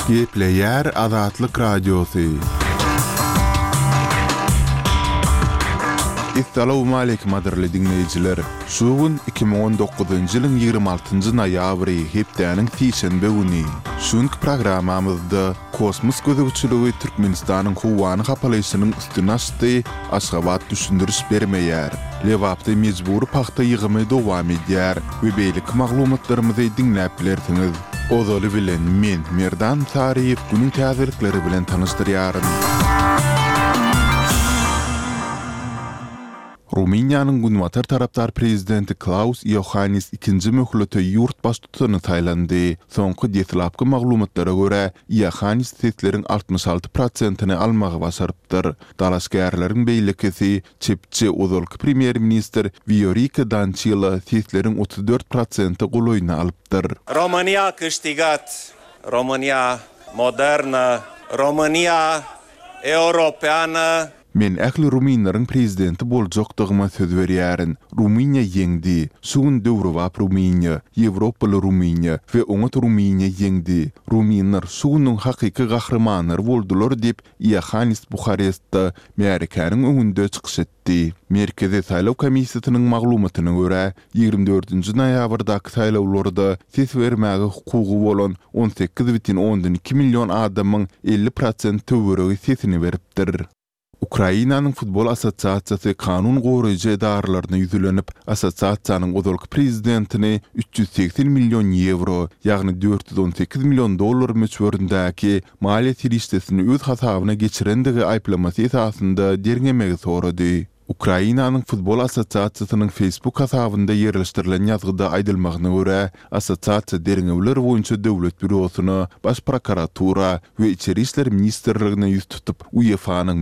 Gepleyer Azatlyk Radiosu. Assalamu alaykum adirli dinleyijiler. Şugun 2019-njy ýylyň 26-njy noýabry hepdäniň tiýşenbe güni. Şuňky programamyzda kosmos gözegçiligi Türkmenistanyň Howany hapalyşynyň üstüne açdy, Aşgabat düşündiriş bermeýär. Lewapda mejburi paxta ýygymy dowam edýär we beýlik maglumatlarymyzy dinläp bilersiňiz. Ozaly bilen men Merdan Tariýew günüň täzelikleri bilen tanyşdyrýarym. Ruminiýanyň Günwatar tarapdar prezidenti Klaus Iohannis ikinji möhlete ýurt baş tutany taýlandy. Soňky detlapky maglumatlara görä, Iohannis setleriň 66%-ny almagy başarypdyr. Dalaşgärleriň beýlekisi çepçi ozalky premier minister Viorica Dancila setleriň 34%-y golaýyna alypdyr. România a câștigat, România modernă, România europeană. Men ähli Ruminlaryň prezidenti boljakdygyma söz berýärin. Ruminiýa ýeňdi. Sugun döwrewap Ruminiýa, Ýewropaly Ruminiýa we oňat Ruminiýa ýeňdi. Ruminlar sugunyň hakyky gahrymanlary boldular diýip Iohannis Buharestde Merkanyň öňünde çykyş etdi. Merkezi saýlaw komissiýasynyň maglumatyna görä, 24-nji noýabrdaky saýlawlarda ses bermäge hukugy bolan 18,2 million adamyň 50% töweregi sesini beripdir. Ukrainanyň futbol assosiasiýasy kanun goraýjy edaralaryna ýüzlenip, assosiasiýanyň ozalky prezidentini 380 million euro, ýagny 418 million dollar möçberindäki maliýe tirişdesini öz hasabyna geçirendigi aýplamasy esasynda derňemegi sorady. Ukrainanyň futbol assosiasiýasynyň Facebook hasabynda ýerleşdirilen ýazgyda aýdylmagyna görä, assosiasiýa derňewler boýunça döwlet bürosyna, baş prokuratura we içeri işler ministrligine ýüz tutup, UEFA-nyň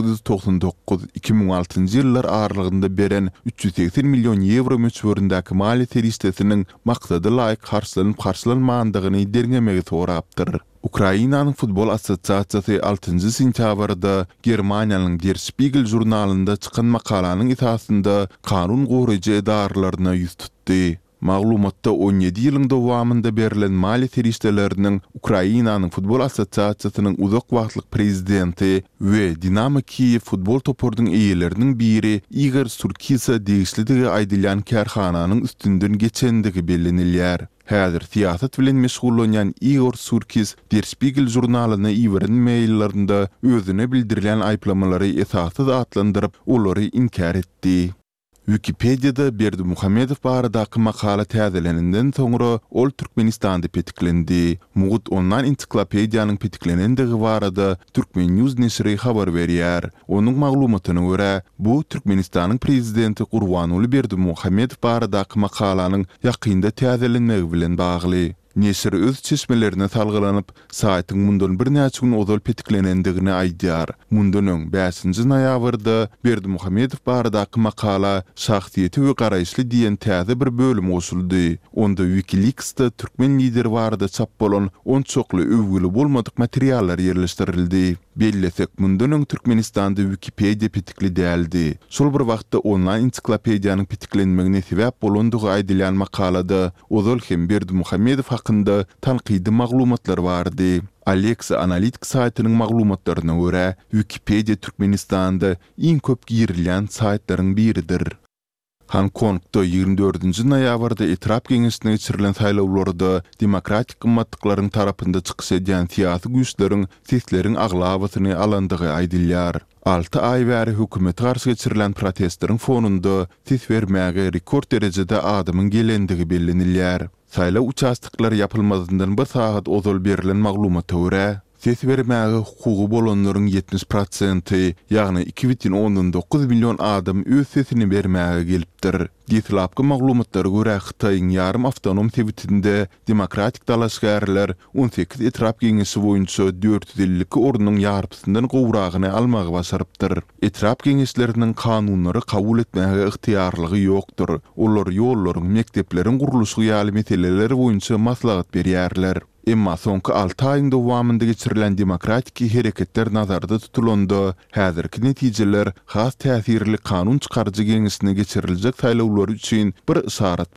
1999-2006-njy ýyllar aralygynda beren 380 million euro möçberindäki maliýe tirişdesiniň maksady laýyk karşylanmagandygyny derňemegi sorapdyr. Ukrainanyň futbol assosiasiýasy 6-njy sentýabrda Germaniýanyň Der Spiegel jurnalynda çykan makalanyň esasynda kanun goraýjy edaralaryna ýüz tutdy. Maglumatda 17 ýylyň dowamynda berilen maliýe tirişdeleriniň Ukrainanyň futbol assosiasiýasynyň uzak wagtlyk prezidenti we Dinamo Kiýew futbol topordyň eýeleriniň biri Igor Surkisa degişlidigi aýdylýan kärhananyň üstünden geçendigi bellenilýär. Häzir siýasat bilen meşgul bolýan Igor Surkis Der Spiegel jurnalyna iwren maillerinde özüne bildirilen aýplamalary esassız atlandyryp, olary inkar etdi. Wikipediýada Berdimuhammedow baradaky makala täzeleninden soňra ol Türkmenistanda petiklendi. Mugut ondan ensiklopediýanyň petiklenendigi barada Türkmen News neşri habar berýär. Onuň maglumatyna görä, bu Türkmenistanyň prezidenti Gurbanuly Berdimuhammedow baradaky makalanyň ýakynda täzelenmegi bilen bagly. Neşir öz çeşmelerine salgylanyp, saýtyň mundan bir näçe gün ozal petiklenendigini aýdýar. Mundan öň 5-nji noýabrda Berdimuhammedow baradaky makala şahsiýeti we garaýşly diýen täze bir bölüm goşuldy. Onda Wikileaks'da türkmen lideri barada çap bolan 10 çokly övgüli bolmadyk materiallar ýerleşdirildi. Bellesek mundan öň Türkmenistanda Wikipedia petikli däldi. Şol bir wagtda online ensiklopediýanyň petiklenmegine sebäp bolandygy aýdylýan makalada ozal hem Berdimuhammedow hakynda tanqidi maglumatlar bardy. Alexa Analytics saýtynyň maglumatlaryna görä, Wikipedia Türkmenistanda iň köp girilýän saýtlaryň biridir. Hong Kongda 24-nji noýabrda etrap geňeşine geçirilen saýlawlarda demokratik gymmatlyklaryň tarapynda çykyş edýän siýasy güýçleriň sesleriň aglawasyny alandygy aýdylýar. 6 ay bäri hökümete garşy geçirilen protestlaryň fonunda ses bermäge rekord derejede adamyň gelendigi bellenilýär. Saýlaw uçastyklary ýapylmazyndan bir saat ozal berilen maglumata görä, ses bermäge hukugy bolanlaryň 70%, ýagny 2,9 million adam öz sesini bermäge gelipdir. Detlapky maglumatlara görä Hytaýyň ýarym awtonom tewitinde demokratik dalaşgärler 18 etrap geňeşi boýunça 452 ornuň ýarpysyndan gowragyny almagy başarypdyr. Etrap geňeşleriniň kanunlary kabul etmäge ygtyýarlygy ýokdur. Olar ýollaryň, mektepleriň guruluşy ýaly meseleleri boýunça maslahat berýärler. Emma soňky 6 aýyň dowamynda geçirilen demokratik hereketler nazarda tutulanda, häzirki netijeler has täsirli kanun çykarjy geňeşine geçiriljek saýlawlar üçin bir işaret